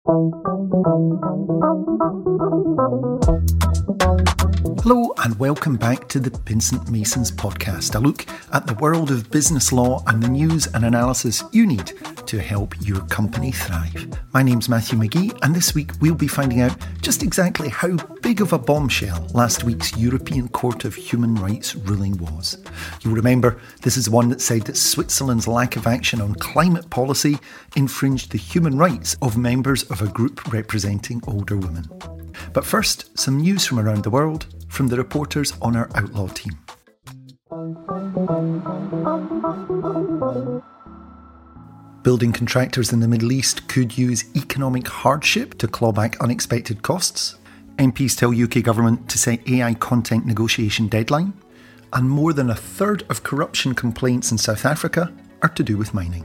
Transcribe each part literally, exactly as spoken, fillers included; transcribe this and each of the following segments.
Hello and welcome back to the Vincent Masons podcast, a look at the world of business law and the news and analysis you need to help your company thrive. My name's Matthew McGee, and this week we'll be finding out just exactly how big of a bombshell last week's European Court of Human Rights ruling was. You'll remember this is one that said that Switzerland's lack of action on climate policy infringed the human rights of members of a group representing older women. But first, some news from around the world from the reporters on our Outlaw team. Building contractors in the Middle East could use economic hardship to claw back unexpected costs. M Ps tell U K government to set A I content negotiation deadline. And more than a third of corruption complaints in South Africa are to do with mining.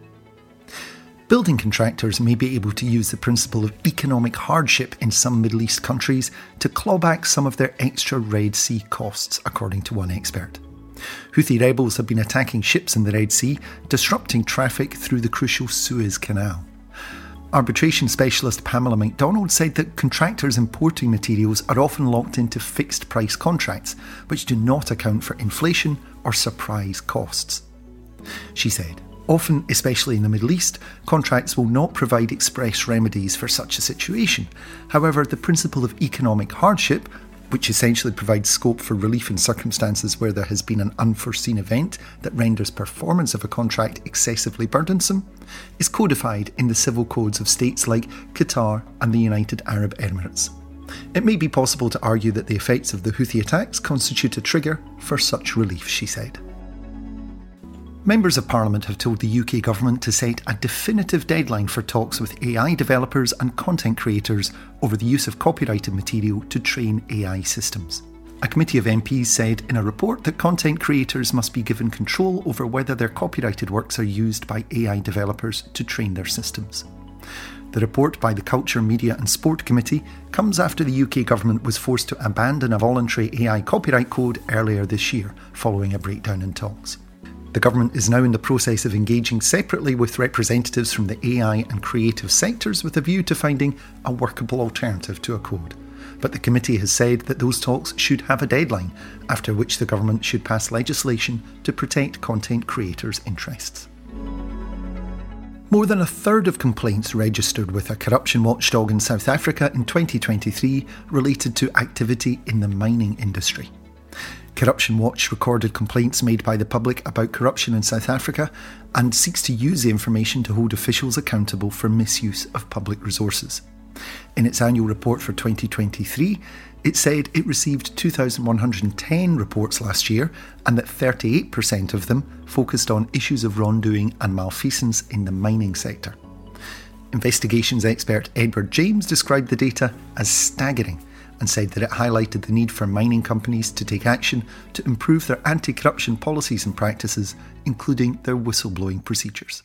Building contractors may be able to use the principle of economic hardship in some Middle East countries to claw back some of their extra Red Sea costs, according to one expert. Houthi rebels have been attacking ships in the Red Sea, disrupting traffic through the crucial Suez Canal. Arbitration specialist Pamela MacDonald said that contractors importing materials are often locked into fixed price contracts, which do not account for inflation or surprise costs. She said, often, especially in the Middle East, contracts will not provide express remedies for such a situation. However, the principle of economic hardship, which essentially provides scope for relief in circumstances where there has been an unforeseen event that renders performance of a contract excessively burdensome, is codified in the civil codes of states like Qatar and the United Arab Emirates. It may be possible to argue that the effects of the Houthi attacks constitute a trigger for such relief, she said. Members of Parliament have told the U K government to set a definitive deadline for talks with A I developers and content creators over the use of copyrighted material to train A I systems. A committee of M Ps said in a report that content creators must be given control over whether their copyrighted works are used by A I developers to train their systems. The report by the Culture, Media and Sport Committee comes after the U K government was forced to abandon a voluntary A I copyright code earlier this year, following a breakdown in talks. The government is now in the process of engaging separately with representatives from the A I and creative sectors with a view to finding a workable alternative to a code. But the committee has said that those talks should have a deadline, after which the government should pass legislation to protect content creators' interests. More than a third of complaints registered with a corruption watchdog in South Africa in twenty twenty-three related to activity in the mining industry. Corruption Watch recorded complaints made by the public about corruption in South Africa and seeks to use the information to hold officials accountable for misuse of public resources. In its annual report for twenty twenty-three, it said it received two thousand one hundred ten reports last year and that thirty-eight percent of them focused on issues of wrongdoing and malfeasance in the mining sector. Investigations expert Edward James described the data as staggering and said that it highlighted the need for mining companies to take action to improve their anti-corruption policies and practices, including their whistleblowing procedures.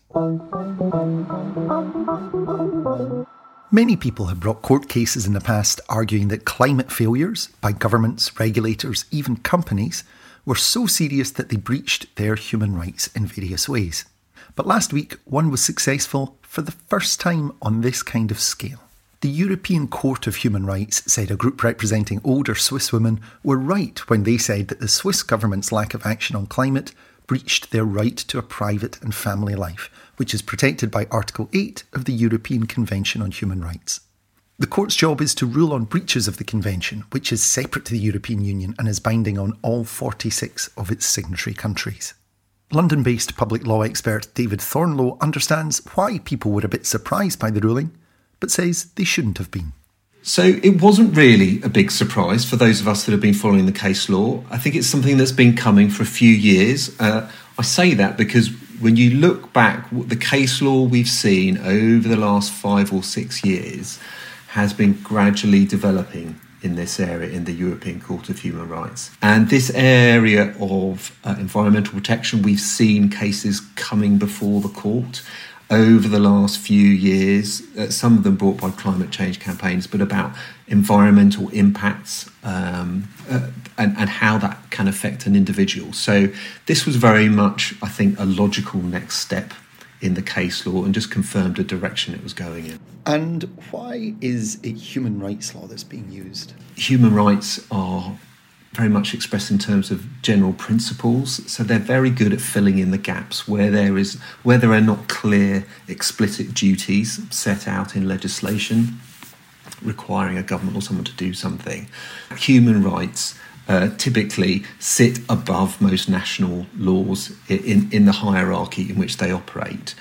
Many people have brought court cases in the past arguing that climate failures by governments, regulators, even companies were so serious that they breached their human rights in various ways. But last week, one was successful for the first time on this kind of scale. The European Court of Human Rights said a group representing older Swiss women were right when they said that the Swiss government's lack of action on climate breached their right to a private and family life, which is protected by Article eight of the European Convention on Human Rights. The court's job is to rule on breaches of the convention, which is separate to the European Union and is binding on all forty-six of its signatory countries. London-based public law expert David Thornlow understands why people were a bit surprised by the ruling, but says they shouldn't have been. So it wasn't really a big surprise for those of us that have been following the case law. I think it's something that's been coming for a few years. Uh, I say that because when you look back, the case law we've seen over the last five or six years has been gradually developing in this area in the European Court of Human Rights. And this area of uh, environmental protection, we've seen cases coming before the court over the last few years, uh, some of them brought by climate change campaigns, but about environmental impacts um, uh, and, and how that can affect an individual. So this was very much, I think, a logical next step in the case law and just confirmed the direction it was going in. And why is it human rights law that's being used? Human rights are very much expressed in terms of general principles, so they're very good at filling in the gaps where there is where there are not clear, explicit duties set out in legislation requiring a government or someone to do something. Human rights uh, typically sit above most national laws in, in the hierarchy in which they operate.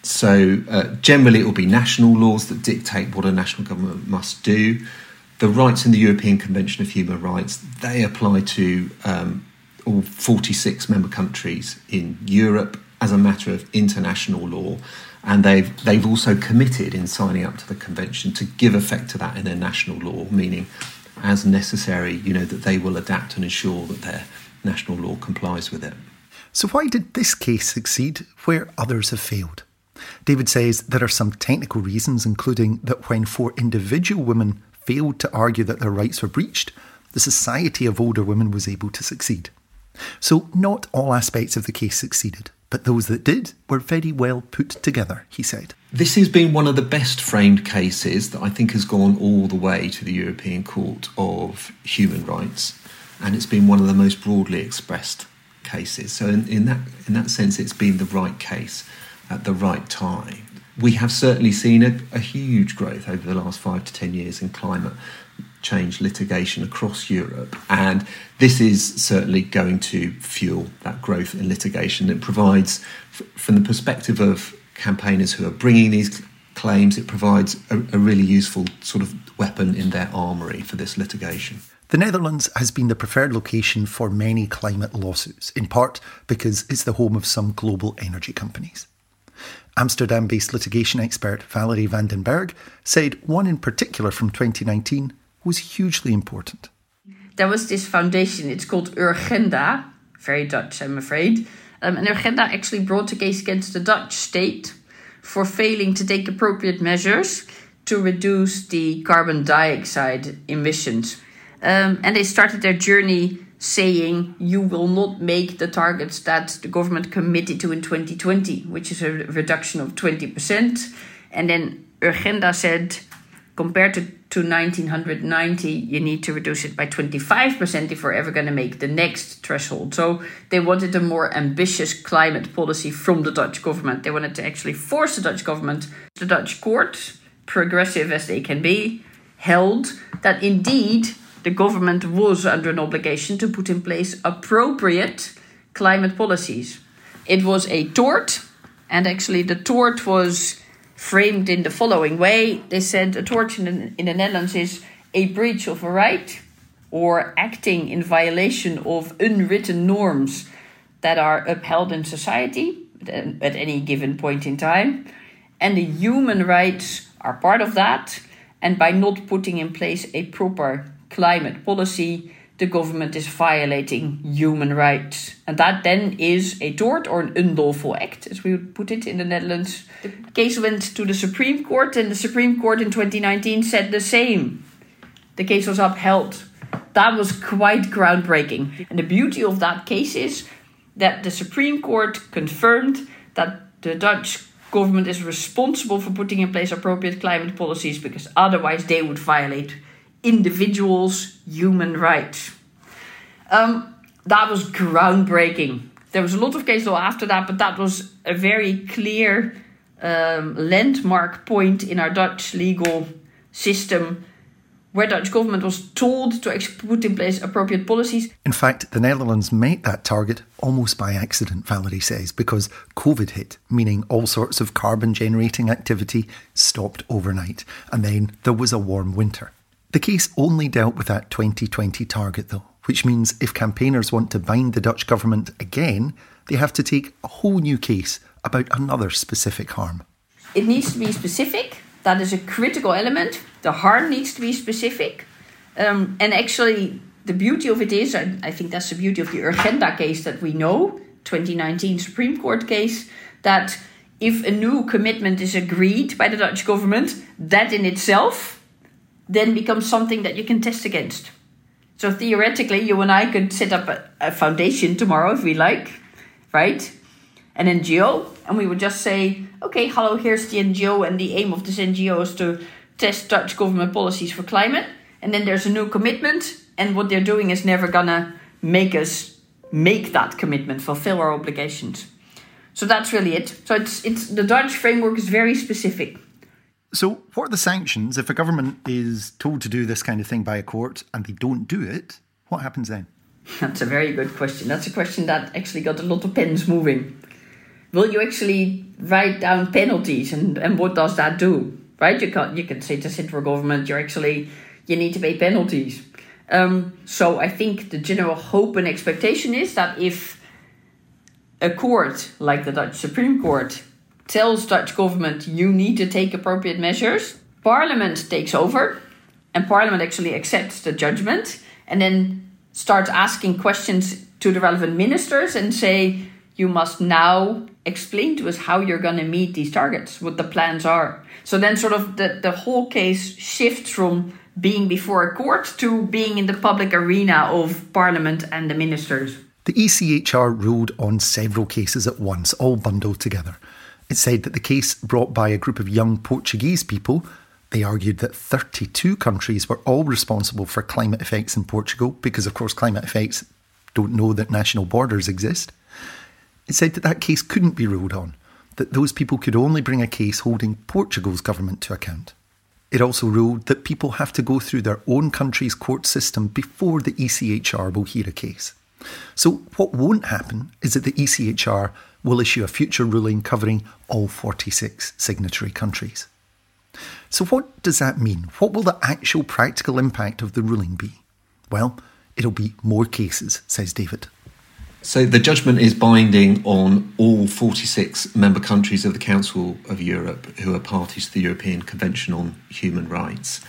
So uh, generally it will be national laws that dictate what a national government must do. The rights in the European Convention of Human Rights, they apply to um, all forty-six member countries in Europe as a matter of international law. And they've, they've also committed in signing up to the convention to give effect to that in their national law, meaning as necessary, you know, that they will adapt and ensure that their national law complies with it. So why did this case succeed where others have failed? David says there are some technical reasons, including that when four individual women failed to argue that their rights were breached, the Society of Older Women was able to succeed. So not all aspects of the case succeeded, but those that did were very well put together, he said. This has been one of the best framed cases that I think has gone all the way to the European Court of Human Rights, and it's been one of the most broadly expressed cases. So in, in that in that sense, it's been the right case at the right time. We have certainly seen a, a huge growth over the last five to ten years in climate change litigation across Europe, and this is certainly going to fuel that growth in litigation. It provides, f- from the perspective of campaigners who are bringing these claims, it provides a, a really useful sort of weapon in their armoury for this litigation. The Netherlands has been the preferred location for many climate lawsuits, in part because it's the home of some global energy companies. Amsterdam-based litigation expert Valerie van den Berg said one in particular from twenty nineteen was hugely important. There was this foundation, it's called Urgenda, very Dutch I'm afraid, um, and Urgenda actually brought a case against the Dutch state for failing to take appropriate measures to reduce the carbon dioxide emissions. Um, and they started their journey saying you will not make the targets that the government committed to in twenty twenty, which is a reduction of twenty percent. And then Urgenda said, compared to, to nineteen ninety, you need to reduce it by twenty-five percent if we're ever going to make the next threshold. So they wanted a more ambitious climate policy from the Dutch government. They wanted to actually force the Dutch government. The Dutch court, progressive as they can be, held that indeed the government was under an obligation to put in place appropriate climate policies. It was a tort, and actually the tort was framed in the following way. They said a tort in the, in the Netherlands is a breach of a right or acting in violation of unwritten norms that are upheld in society at any given point in time. And the human rights are part of that. And by not putting in place a proper climate policy, the government is violating human rights. And that then is a tort or an unlawful act, as we would put it in the Netherlands. The case went to the Supreme Court, and the Supreme Court in twenty nineteen said the same. The case was upheld. That was quite groundbreaking. And the beauty of that case is that the Supreme Court confirmed that the Dutch government is responsible for putting in place appropriate climate policies, because otherwise they would violate individuals' human rights. Um, that was groundbreaking. There was a lot of case law after that, but that was a very clear um, landmark point in our Dutch legal system, where Dutch government was told to put in place appropriate policies. In fact, the Netherlands met that target almost by accident, Valerie says, because COVID hit, meaning all sorts of carbon-generating activity stopped overnight, and then there was a warm winter. The case only dealt with that twenty twenty target, though, which means if campaigners want to bind the Dutch government again, they have to take a whole new case about another specific harm. It needs to be specific. That is a critical element. The harm needs to be specific. Um, and actually, the beauty of it is, and I think that's the beauty of the Urgenda case that we know, twenty nineteen Supreme Court case, that if a new commitment is agreed by the Dutch government, that in itself then becomes something that you can test against. So theoretically, you and I could set up a, a foundation tomorrow if we like, right? an N G O, and we would just say, okay, hello, here's the N G O, and the aim of this N G O is to test Dutch government policies for climate. And then there's a new commitment, and what they're doing is never gonna make us make that commitment, fulfill our obligations. So that's really it. So it's it's the Dutch framework is very specific. So what are the sanctions if a government is told to do this kind of thing by a court and they don't do it? What happens then? That's a very good question. That's a question that actually got a lot of pens moving. Will you actually write down penalties, and, and what does that do? Right? You can you can say to central government, you're actually you need to pay penalties. Um, so I think the general hope and expectation is that if a court like the Dutch Supreme Court tells Dutch government you need to take appropriate measures, Parliament takes over, and Parliament actually accepts the judgment and then starts asking questions to the relevant ministers and say, you must now explain to us how you're going to meet these targets, what the plans are. So then sort of the, the whole case shifts from being before a court to being in the public arena of Parliament and the ministers. The E C H R ruled on several cases at once, all bundled together. It said that the case brought by a group of young Portuguese people, they argued that thirty-two countries were all responsible for climate effects in Portugal because, of course, climate effects don't know that national borders exist. It said that that case couldn't be ruled on, that those people could only bring a case holding Portugal's government to account. It also ruled that people have to go through their own country's court system before the E C H R will hear a case. So what won't happen is that the E C H R will issue a future ruling covering all forty-six signatory countries. So what does that mean? What will the actual practical impact of the ruling be? Well, it'll be more cases, says David. So the judgment is binding on all forty-six member countries of the Council of Europe who are parties to the European Convention on Human Rights.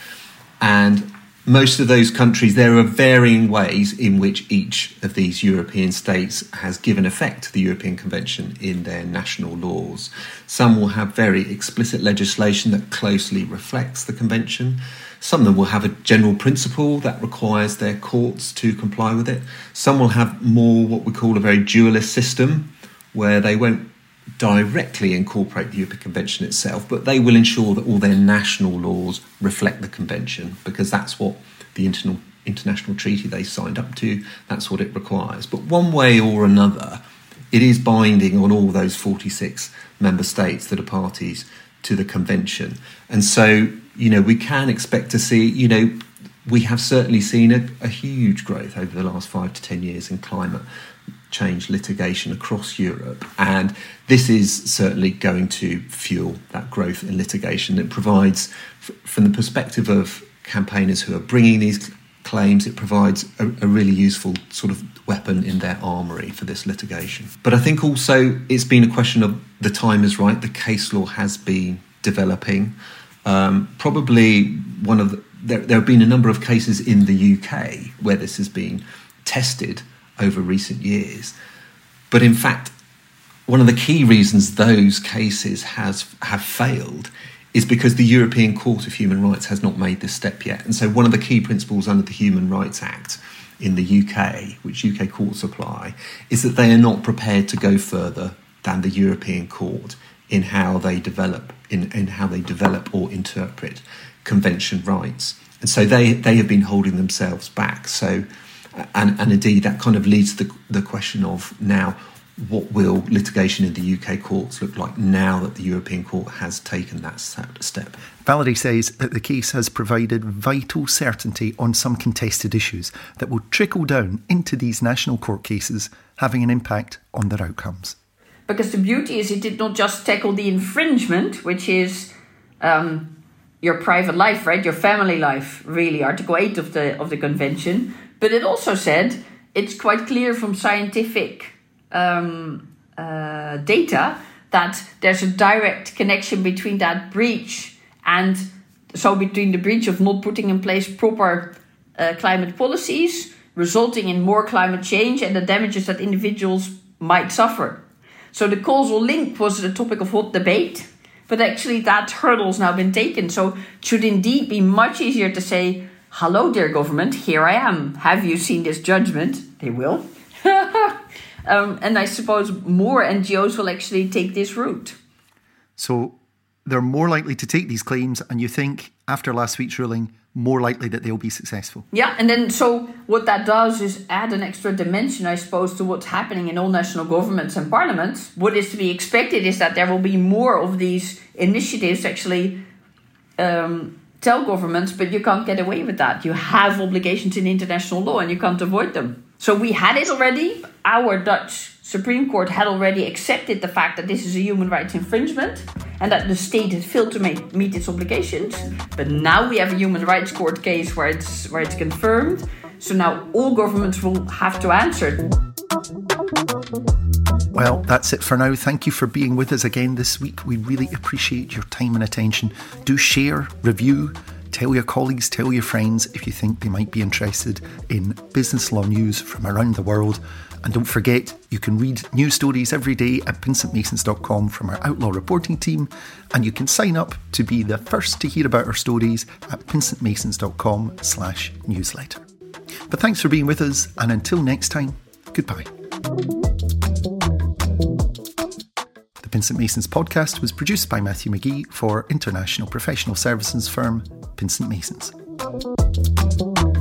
And most of those countries, there are varying ways in which each of these European states has given effect to the European Convention in their national laws. Some will have very explicit legislation that closely reflects the Convention. Some of them will have a general principle that requires their courts to comply with it. Some will have more what we call a very dualist system, where they won't directly incorporate the European Convention itself, but they will ensure that all their national laws reflect the Convention, because that's what the internal, international treaty they signed up to, that's what it requires. But one way or another, it is binding on all those forty-six member states that are parties to the Convention. And so, you know, we can expect to see, you know, we have certainly seen a, a huge growth over the last five to ten years in climate change litigation across Europe, and this is certainly going to fuel that growth in litigation. It provides, f- from the perspective of campaigners who are bringing these claims, it provides a, a really useful sort of weapon in their armoury for this litigation. But I think also it's been a question of the time is right. The case law has been developing. Um, probably one of the, there, there have been a number of cases in the U K where this has been tested over recent years. But in fact, one of the key reasons those cases has have failed is because the European Court of Human Rights has not made this step yet. And so one of the key principles under the Human Rights Act in the U K, which U K courts apply, is that they are not prepared to go further than the European Court in how they develop in, in how they develop or interpret convention rights. And so they, they have been holding themselves back. So And, and indeed, that kind of leads to the, the question of now, what will litigation in the U K courts look like now that the European Court has taken that step? Valerie says that the case has provided vital certainty on some contested issues that will trickle down into these national court cases, having an impact on their outcomes. Because the beauty is it did not just tackle the infringement, which is um, your private life, right? Your family life, really, Article eight of the of the Convention. But it also said it's quite clear from scientific um, uh, data that there's a direct connection between that breach and so between the breach of not putting in place proper uh, climate policies, resulting in more climate change and the damages that individuals might suffer. So the causal link was the topic of hot debate, but actually that hurdle's now been taken. So it should indeed be much easier to say, hello, dear government, here I am. Have you seen this judgment? They will. Um, and I suppose more N G Os will actually take this route. So they're more likely to take these claims, and you think, after last week's ruling, more likely that they'll be successful. Yeah, and then so what that does is add an extra dimension, I suppose, to what's happening in all national governments and parliaments. What is to be expected is that there will be more of these initiatives actually um, tell governments, but you can't get away with that. You have obligations in international law and you can't avoid them. So we had it already. Our Dutch Supreme Court had already accepted the fact that this is a human rights infringement and that the state had failed to make, meet its obligations. But now we have a human rights court case where it's where it's confirmed. So now all governments will have to answer. Well, that's it for now. Thank you for being with us again this week. We really appreciate your time and attention. Do share, review, tell your colleagues, tell your friends if you think they might be interested in business law news from around the world. And don't forget, you can read news stories every day at pinsent masons dot com from our Outlaw reporting team, and you can sign up to be the first to hear about our stories at pinsent masons dot com slash newsletter. But thanks for being with us, and until next time, goodbye. The Pinsent Masons podcast was produced by Matthew McGee for international professional services firm Pinsent Masons.